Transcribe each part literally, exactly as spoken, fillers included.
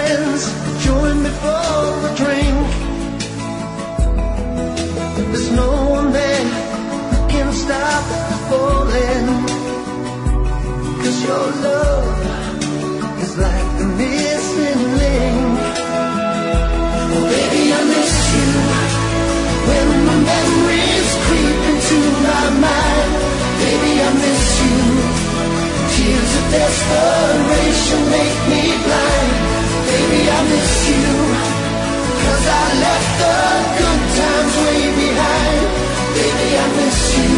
friends join me for a drink. There's no one there who can stop falling, 'cause your love is like the missing link. Oh baby, I miss you when my memories creep into my mind. Baby, I miss you. Tears of desperation make me blind. Baby, I miss you, 'cause I left the good times way behind. Baby, I miss you.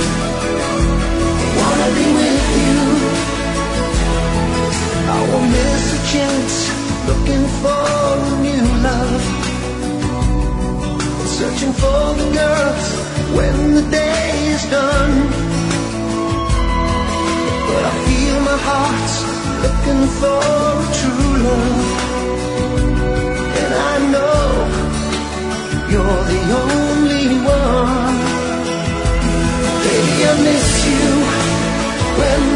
I wanna be with you. I won't miss a chance looking for a new love, searching for the girls when the day is done. But I feel my heart's looking for a true love, and I know you're the only one. Baby, I miss you when